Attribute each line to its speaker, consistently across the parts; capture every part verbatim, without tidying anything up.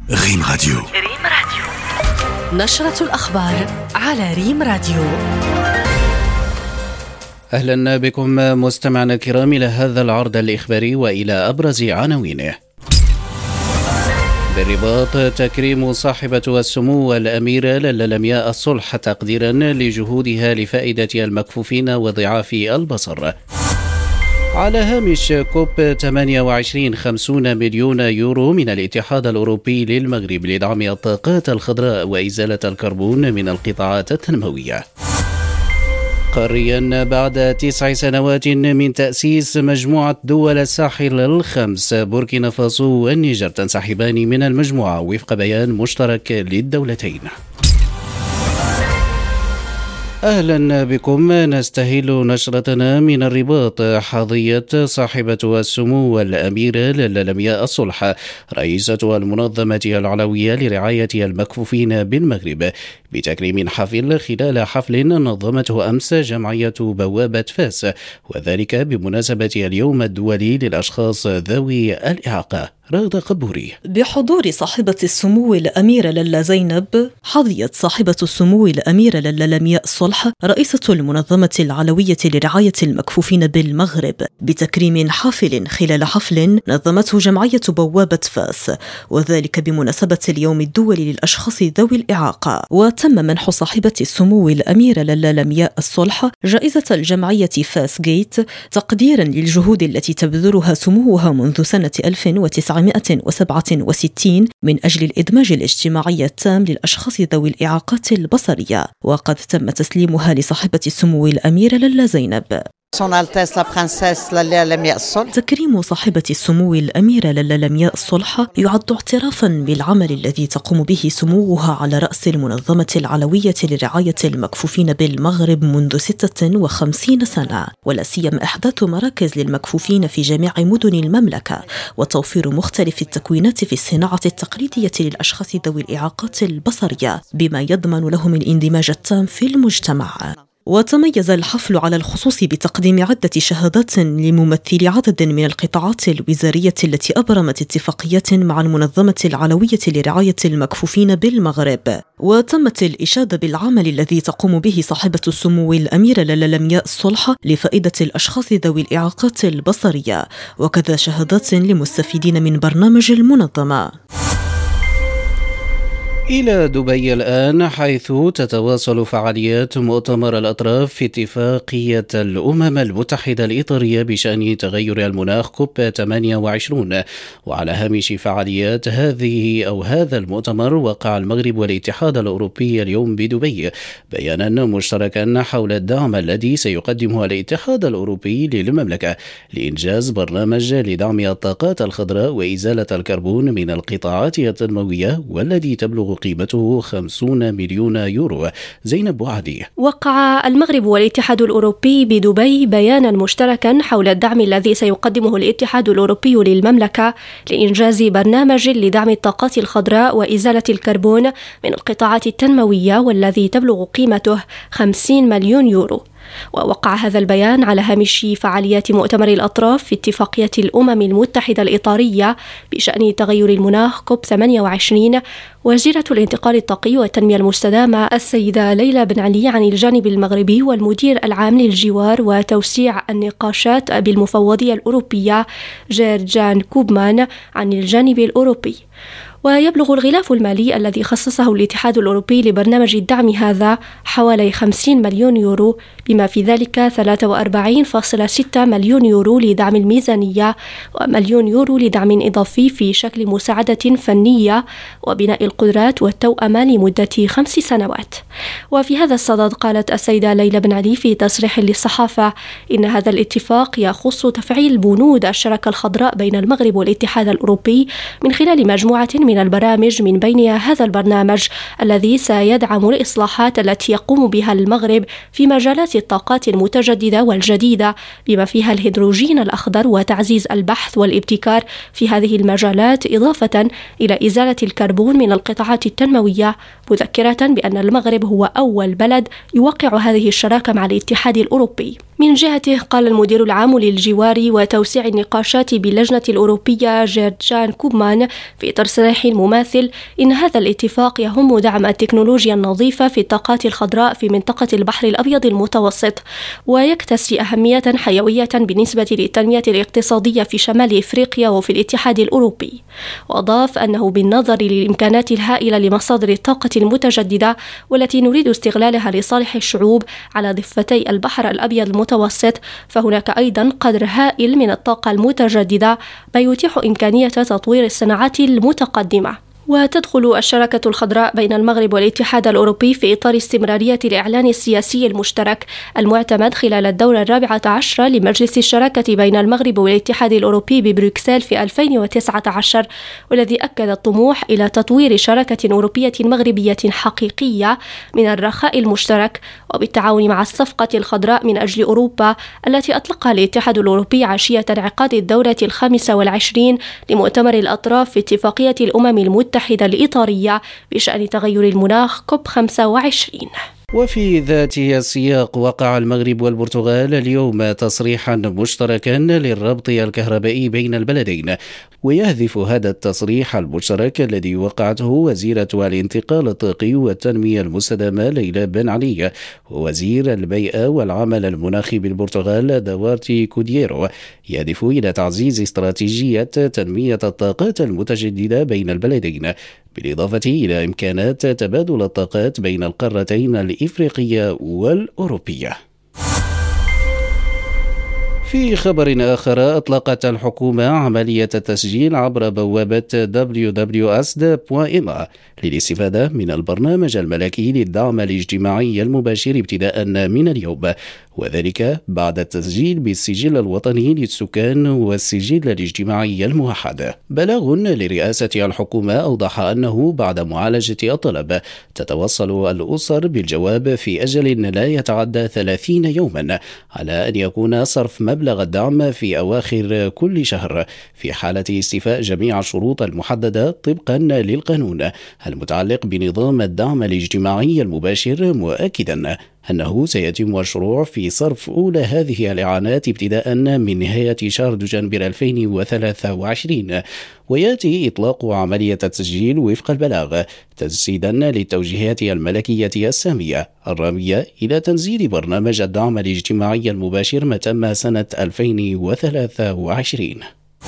Speaker 1: ريم راديو.
Speaker 2: ريم راديو نشرة الأخبار على ريم راديو.
Speaker 3: أهلا بكم مستمعنا الكرام إلى هذا العرض الإخباري وإلى أبرز عناوينه. بالرباط، تكريم صاحبة السمو الأميرة للمياء الصلح تقديرا لجهودها لفائدة المكفوفين وضعاف البصر. على هامش كوب ثمانية وعشرين، خمسين مليون يورو من الاتحاد الأوروبي للمغرب لدعم الطاقات الخضراء وإزالة الكربون من القطاعات التنموية. قاريا، بعد تسع سنوات من تأسيس مجموعة دول الساحل الخمس، بوركينا فاسو والنيجر تنسحبان من المجموعة وفق بيان مشترك للدولتين. أهلا بكم. نستهل نشرتنا من الرباط. حظيت صاحبة السمو الأميرة للمياء الصلح رئيسة المنظمة العلوية لرعاية المكفوفين بالمغرب بتكريم حافل خلال حفل نظمته أمس جمعية بوابة فاس، وذلك بمناسبة اليوم الدولي للأشخاص ذوي الإعاقة. راغدة قبوري.
Speaker 4: بحضور صاحبة السمو الأميرة لالا زينب، حظيت صاحبة السمو الأميرة لالا لمياء الصلح رئيسة المنظمة العلوية لرعاية المكفوفين بالمغرب بتكريم حافل خلال حفل نظمته جمعية بوابة فاس، وذلك بمناسبة اليوم الدولي للأشخاص ذوي الإعاقة. وتم منح صاحبة السمو الأميرة لالا لمياء الصلح جائزة الجمعية فاس جيت تقديرا للجهود التي تبذلها سموها منذ سنة ألف وتسعمائة وسبعة وستين من أجل الإدماج الاجتماعي التام للأشخاص ذوي الإعاقات البصرية، وقد تم تسليمها لصاحبة السمو الأميرة لالا زينب. تكريم صاحبة السمو الأميرة لالا لمياء الصلح يعد اعترافا بالعمل الذي تقوم به سموها على رأس المنظمة العلوية لرعاية المكفوفين بالمغرب منذ ستة وخمسين سنة، ولا سيما إحداث مراكز للمكفوفين في جميع مدن المملكة وتوفير مختلف التكوينات في الصناعة التقليدية للأشخاص ذوي الإعاقات البصرية بما يضمن لهم الاندماج التام في المجتمع. وتميز الحفل على الخصوص بتقديم عدة شهادات لممثلي عدد من القطاعات الوزارية التي أبرمت اتفاقيات مع المنظمة العلوية لرعاية المكفوفين بالمغرب. وتمت الإشادة بالعمل الذي تقوم به صاحبة السمو الأميرة لالا لمياء الصلح لفائدة الأشخاص ذوي الإعاقات البصرية، وكذا شهادات لمستفيدين من برنامج المنظمة.
Speaker 3: إلى دبي الآن، حيث تتواصل فعاليات مؤتمر الأطراف في اتفاقية الأمم المتحدة الإطارية بشأن تغير المناخ كوب ثمانية وعشرين. وعلى هامش فعاليات هذه أو هذا المؤتمر، وقع المغرب والاتحاد الأوروبي اليوم بدبي بيانا مشتركا حول الدعم الذي سيقدمه الاتحاد الأوروبي للمملكة لإنجاز برنامج لدعم الطاقات الخضراء وإزالة الكربون من القطاعات التنموية، والذي تبلغ قيمته خمسين مليون يورو. زينب بوعدي.
Speaker 5: وقع المغرب والاتحاد الأوروبي بدبي بيانا مشتركا حول الدعم الذي سيقدمه الاتحاد الأوروبي للمملكة لإنجاز برنامج لدعم الطاقات الخضراء وإزالة الكربون من القطاعات التنموية، والذي تبلغ قيمته خمسين مليون يورو. ووقع هذا البيان على هامش فعاليات مؤتمر الأطراف في اتفاقية الأمم المتحدة الإطارية بشأن تغير المناخ كوب ثمانية وعشرين وزيرة الانتقال الطاقي والتنمية المستدامة السيدة ليلى بن علي عن الجانب المغربي، والمدير العام للجوار وتوسيع النقاشات بالمفوضية الأوروبية جير جان كوبمان عن الجانب الأوروبي. ويبلغ الغلاف المالي الذي خصصه الاتحاد الأوروبي لبرنامج الدعم هذا حوالي خمسين مليون يورو، بما في ذلك ثلاثة وأربعين فاصلة ستة مليون يورو لدعم الميزانية، ومليون يورو لدعم إضافي في شكل مساعدة فنية وبناء القدرات والتوأمة لمدة خمس سنوات. وفي هذا الصدد قالت السيدة ليلى بن علي في تصريح للصحافة إن هذا الاتفاق يخص تفعيل بنود الشراكة الخضراء بين المغرب والاتحاد الأوروبي من خلال مجموعة من البرامج، من بينها هذا البرنامج الذي سيدعم الإصلاحات التي يقوم بها المغرب في مجالات الطاقات المتجددة والجديدة، بما فيها الهيدروجين الأخضر وتعزيز البحث والابتكار في هذه المجالات، إضافة إلى إزالة الكربون من القطاعات التنموية، مذكرة بأن المغرب هو أول بلد يوقع هذه الشراكة مع الاتحاد الأوروبي. من جهته قال المدير العام للجوار وتوسيع النقاشات باللجنة الأوروبية جيرجان كوبمان في تصريح مماثل إن هذا الاتفاق يهم دعم التكنولوجيا النظيفة في الطاقات الخضراء في منطقة البحر الأبيض المتوسط، ويكتسي أهمية حيوية بالنسبة للتنمية الاقتصادية في شمال إفريقيا وفي الاتحاد الأوروبي. وأضاف أنه بالنظر للإمكانات الهائلة لمصادر الطاقة المتجددة والتي نريد استغلالها لصالح الشعوب على ضفتي البحر الأبيض المتوسط المتوسط، فهناك أيضا قدر هائل من الطاقة المتجددة ما يتيح إمكانية تطوير الصناعات المتقدمة. وتدخل الشراكة الخضراء بين المغرب والاتحاد الأوروبي في إطار استمرارية الإعلان السياسي المشترك المعتمد خلال الدورة الرابعة عشرة لمجلس الشراكة بين المغرب والاتحاد الأوروبي ببروكسل في ألفين وتسعة عشر، والذي أكد الطموح إلى تطوير شراكة أوروبية مغربية حقيقية من الرخاء المشترك، وبالتعاون مع الصفقة الخضراء من أجل أوروبا التي أطلقها الاتحاد الأوروبي عشية انعقاد الدورة الخامسة والعشرين لمؤتمر الأطراف في اتفاقية الأمم المتحدة الإطارية بشأن تغير المناخ كوب خمسة وعشرين.
Speaker 3: وفي ذات السياق وقع المغرب والبرتغال اليوم تصريحا مشتركا للربط الكهربائي بين البلدين، ويهدف هذا التصريح المشترك الذي وقعته وزيرة الانتقال الطاقي والتنمية المستدامة ليلى بن علي ووزير البيئة والعمل المناخي بالبرتغال دوارتي كودييرو، يهدف إلى تعزيز استراتيجية تنمية الطاقات المتجددة بين البلدين، بالإضافة إلى إمكانات تبادل الطاقات بين القارتين الإفريقية والأوروبية. في خبر آخر، أطلقت الحكومة عملية التسجيل عبر بوابة دبليو دبليو إس دوت إم إيه للاستفادة من البرنامج الملكي للدعم الاجتماعي المباشر ابتداء من اليوم، وذلك بعد التسجيل بالسجل الوطني للسكان والسجل الاجتماعي الموحد. بلاغ لرئاسة الحكومة أوضح أنه بعد معالجة الطلب تتوصل الأسر بالجواب في أجل لا يتعدى ثلاثين يوما على أن يكون صرف مبلغ الدعم في أواخر كل شهر في حالة استيفاء جميع الشروط المحددة طبقا للقانون المتعلق بنظام الدعم الاجتماعي المباشر، مؤكدا أنه سيتم الشروع في صرف أولى هذه الإعانات ابتداء من نهاية شهر دجنبر ألفين وثلاثة وعشرين، ويأتي إطلاق عملية التسجيل وفق البلاغ تجسيدا للتوجيهات الملكية السامية الرامية إلى تنزيل برنامج الدعم الاجتماعي المباشر ما تم سنة ألفين وثلاثة وعشرين.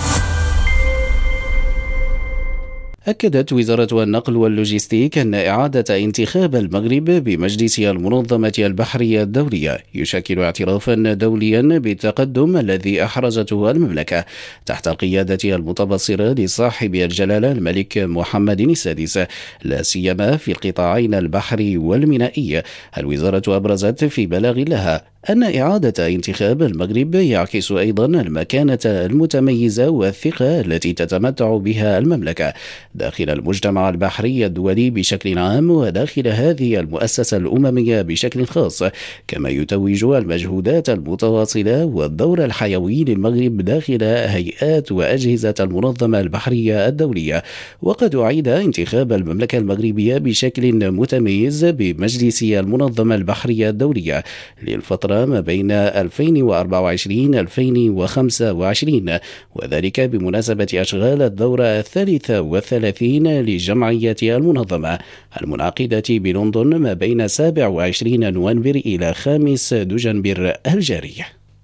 Speaker 3: أكدت وزارة النقل واللوجستيك أن إعادة انتخاب المغرب بمجلس المنظمة البحرية الدولية يشكل اعترافا دوليا بالتقدم الذي أحرزته المملكة تحت القيادة المتبصرة لصاحب الجلالة الملك محمد السادس، لا سيما في القطاعين البحري والمينائي. الوزارة أبرزت في بلاغ لها أن إعادة انتخاب المغرب يعكس أيضا المكانة المتميزة والثقة التي تتمتع بها المملكة داخل المجتمع البحري الدولي بشكل عام وداخل هذه المؤسسة الأممية بشكل خاص، كما يتوج المجهودات المتواصلة والدور الحيوي للمغرب داخل هيئات وأجهزة المنظمة البحرية الدولية. وقد أعيد انتخاب المملكة المغربية بشكل متميز بمجلس المنظمة البحرية الدولية للفترة ما بين ألفين وأربعة وعشرين ألفين وخمسة وعشرين، وذلك بمناسبة أشغال الدورة الثالثة والثلاثين لجمعية المنظمة المنعقدة بلندن ما بين سابع وعشرين نوفمبر إلى خامس دجنبر الجاري.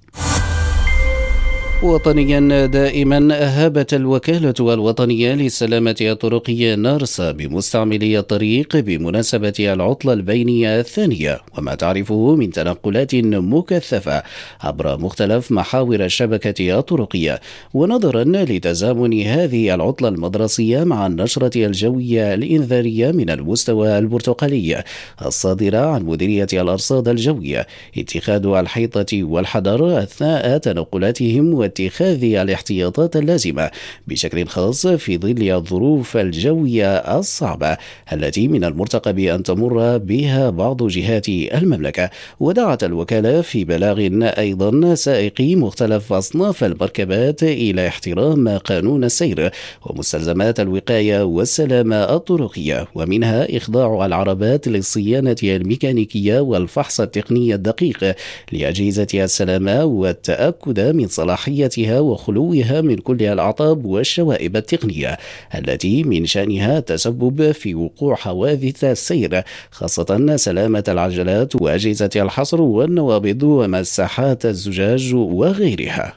Speaker 3: وطنيا دائما أهابت الوكالة الوطنية للسلامة الطرقية نارسا بمستعملي الطريق بمناسبة العطلة البينية الثانية وما تعرفه من تنقلات مكثفة عبر مختلف محاور الشبكة الطرقية، ونظرا لتزامن هذه العطلة المدرسية مع النشرة الجوية الإنذارية من المستوى البرتقالي الصادرة عن مديرية الأرصاد الجوية، اتخاذ الحيطة والحذر أثناء تنقلاتهم واتخاذ الاحتياطات اللازمة بشكل خاص في ظل الظروف الجوية الصعبة التي من المرتقب أن تمر بها بعض جهات المملكة. ودعت الوكالة في بلاغ أيضا سائقي مختلف أصناف المركبات إلى احترام قانون السير ومستلزمات الوقاية والسلامة الطرقية، ومنها إخضاع العربات للصيانة الميكانيكية والفحص التقني الدقيق لأجهزة السلامة والتأكد من صلاحيتها وخلوها من كل الأعطاب والشوائب التقنية التي من شأنها التسبب في وقوع حوادث السير، خاصة سلامة العجلات وأجهزة الحصر والنوابض ومساحات الزجاج وغيرها.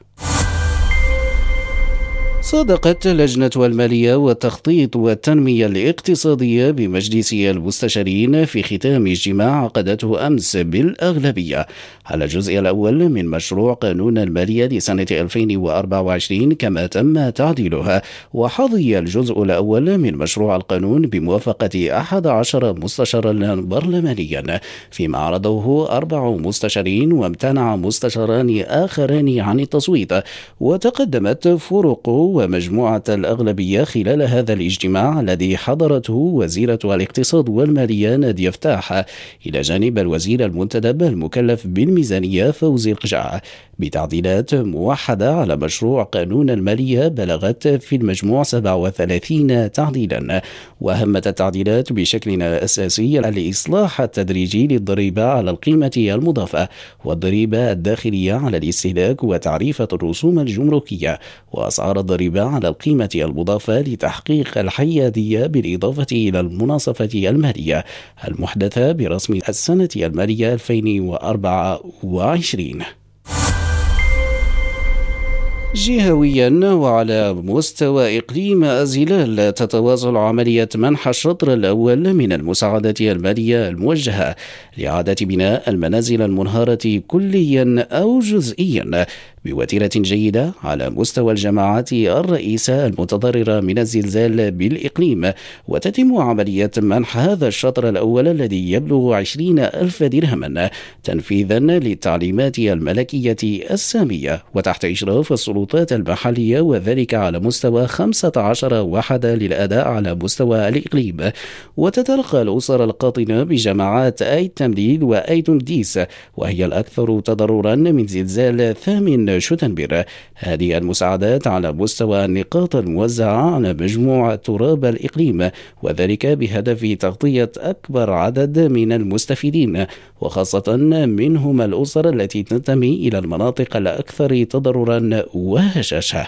Speaker 3: صادقت لجنة المالية والتخطيط والتنمية الاقتصادية بمجلس المستشارين في ختام اجتماع عقدته أمس بالأغلبية على الجزء الأول من مشروع قانون المالية لسنة ألفين وأربعة وعشرين كما تم تعديلها. وحظي الجزء الأول من مشروع القانون بموافقة أحد عشر مستشارا برلمانيا، فيما عرضه أربع مستشارين وامتنع مستشاران آخران عن التصويت. وتقدمت فرق ومجموعة الأغلبية خلال هذا الاجتماع الذي حضرته وزيرة الاقتصاد والمالية نادية فتاح إلى جانب الوزير المنتدب المكلف بالميزانية فوزي القجع بتعديلات موحدة على مشروع قانون المالية بلغت في المجموع سبعة وثلاثين تعديلا. وأهمت التعديلات بشكل أساسي الإصلاح التدريجي للضريبة على القيمة المضافة والضريبة الداخلية على الاستهلاك وتعريفة الرسوم الجمركية وأسعار الضريبة على القيمة المضافة لتحقيق الحيادية بالإضافة إلى المناصفة المالية المحدثة برسم السنة المالية ألفين وأربعة وعشرين. جهويا وعلى مستوى إقليم أزيلال تتواصل عملية منح الشطر الأول من المساعدة المالية الموجهة لإعادة بناء المنازل المنهارة كليا أو جزئيا بوتيرة جيدة على مستوى الجماعات الرئيسة المتضررة من الزلزال بالإقليم. وتتم عملية منح هذا الشطر الأول الذي يبلغ عشرين ألف درهما تنفيذا للتعليمات الملكية السامية وتحت إشراف السلطات المحلية، وذلك على مستوى خمسة عشر وحدة للأداء على مستوى الإقليم. وتتلقى الأسر القاطنة بجماعات أي تمديد وأي تمديس وهي الأكثر تضررا من زلزال ثامن شتنبر هذه المساعدات على مستوى النقاط الموزعة على مجموع تراب الإقليم، وذلك بهدف تغطية أكبر عدد من المستفيدين وخاصة منهم الأسر التي تنتمي إلى المناطق الأكثر تضررا وهشاشة.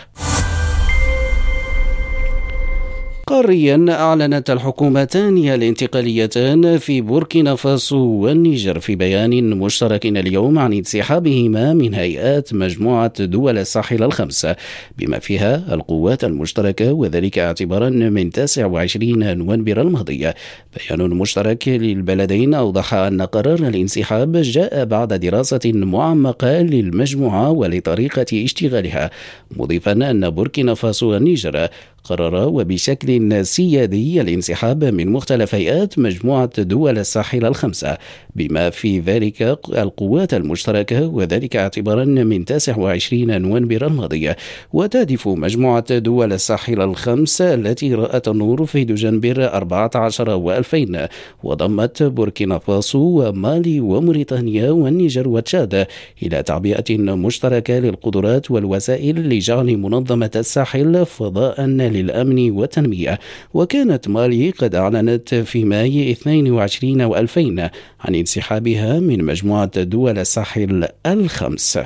Speaker 3: قاريا أعلنت الحكومتان الانتقاليتان في بوركينا فاسو والنيجر في بيان مشترك اليوم عن انسحابهما من هيئات مجموعة دول الساحل الخمسة بما فيها القوات المشتركة، وذلك اعتبارا من تاسع وعشرين نوفمبر الماضي. بيان مشترك للبلدين أوضح أن قرار الانسحاب جاء بعد دراسة معمقة للمجموعة ولطريقة اشتغالها، مضيفا أن بوركينا فاسو والنيجر قرر وبشكل سيادي الانسحاب من مختلف هيئات مجموعة دول الساحل الخمسة بما في ذلك القوات المشتركة، وذلك اعتبارا من تاسع وعشرين نوفمبر الماضي. وتهدف مجموعة دول الساحل الخمسة التي رأت النور في دجنبر أربعة عشر وألفين وضمت بوركينا فاسو ومالي وموريتانيا والنيجر وتشاد إلى تعبئة مشتركة للقدرات والوسائل لجعل منظمة الساحل فضاء للأمن والتنمية. وكانت مالي قد أعلنت في ماي اثنين وعشرين وألفين عن انسحابها من مجموعة دول الساحل الخمسة.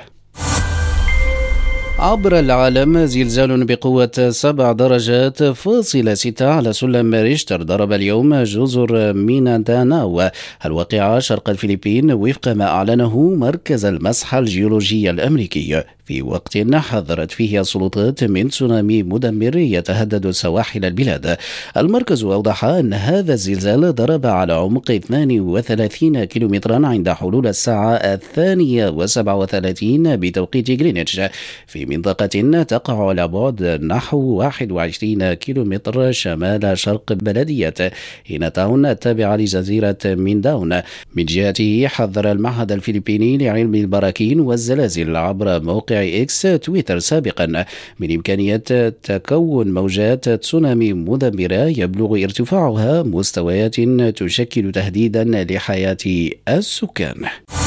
Speaker 3: عبر العالم زلزال بقوة سبع درجات فاصلة ستة على سلم ريشتر ضرب اليوم جزر مينانداناو الواقعة شرق الفلبين وفق ما أعلنه مركز المسح الجيولوجي الأمريكي، في وقت حذرت فيه السلطات من تسونامي مدمر يتهدد سواحل البلاد. المركز أوضح أن هذا الزلزال ضرب على عمق اثنين وثلاثين كيلومترا عند حلول الساعة الثانية وسبعة وثلاثين بتوقيت غرينتش في منطقة تقع على بعد نحو واحد وعشرين كيلومتر شمال شرق بلدية هنا تاون التابعة لجزيرة مينداون. من جهته حذر المعهد الفلبيني لعلم البراكين والزلازل عبر موقع إكس تويتر سابقا من إمكانية تكون موجات تسونامي مدمرة يبلغ ارتفاعها مستويات تشكل تهديدا لحياة السكان.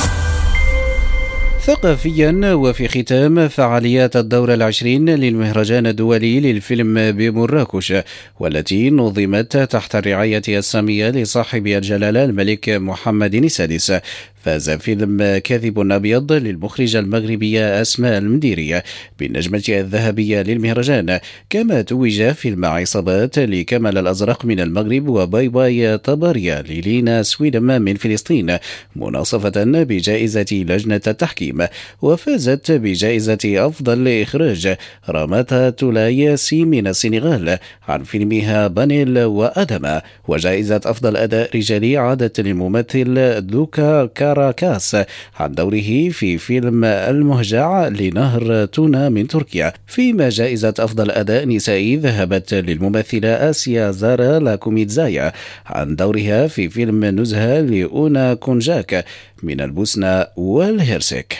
Speaker 3: ثقافيا، وفي ختام فعاليات الدورة العشرين للمهرجان الدولي للفيلم بمراكش والتي نظمت تحت الرعاية السامية لصاحب الجلالة الملك محمد السادس، فاز فيلم كاذب أبيض للمخرجة المغربية أسماء المديري بالنجمة الذهبية للمهرجان، كما توج فيلم عصابات لكمال الأزرق من المغرب وباي باي طباريا للينا سويدم من فلسطين مناصفة بجائزة لجنة التحكيم. وفازت بجائزة أفضل إخراج راماتا تولايسي من السنغال عن فيلمها بانيل وأدم، وجائزة أفضل أداء رجالي عادت للممثل دوكا كاراكاس عن دوره في فيلم المهجع لنهر تونا من تركيا، فيما جائزة أفضل أداء نسائي ذهبت للممثلة آسيا زارا لاكوميتزايا عن دورها في فيلم نزهة لأونا كونجاك من البوسنة والهرسك.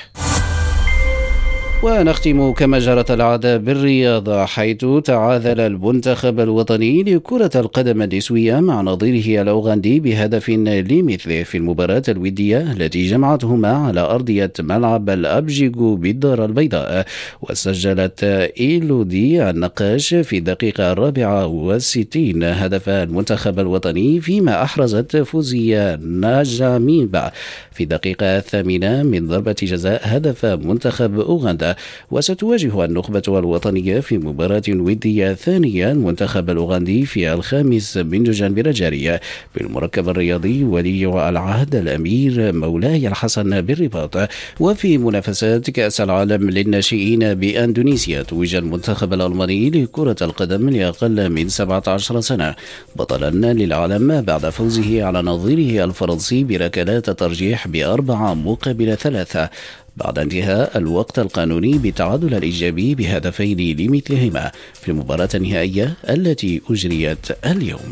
Speaker 3: ونختم كما جرت العادة بالرياضة، حيث تعادل المنتخب الوطني لكرة القدم النسوية مع نظيره الأوغندي بهدف لمثله في المباراة الودية التي جمعتهما على أرضية ملعب الأبجيغو بالدار البيضاء. وسجلت إيلودي النقاش في الدقيقة الرابعة والستين هدف المنتخب الوطني، فيما أحرزت فوزية ناجاميبا في الدقيقة الثامنة من ضربة جزاء هدف منتخب أوغندا. وستواجه النخبة الوطنية في مباراة ودية ثانية المنتخب الأوغندي في الخامس من دجنبر الجارية بالمركب الرياضي ولي العهد الأمير مولاي الحسن بالرباط. وفي منافسات كأس العالم للناشئين بأندونيسيا، توج المنتخب الألماني لكرة القدم لأقل من سبعة عشر سنة بطلا للعالم بعد فوزه على نظيره الفرنسي بركلات ترجيح بأربعة مقابل ثلاثة بعد انتهاء الوقت القانوني بالتعادل الإيجابي بهدفين لمثلهما في المباراة النهائية التي أجريت اليوم.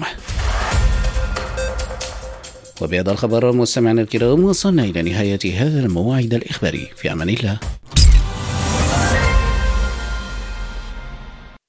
Speaker 3: وبهذا الخبر مستمعينا الكرام وصلنا إلى نهاية هذا الموعد الإخباري، في أمان الله.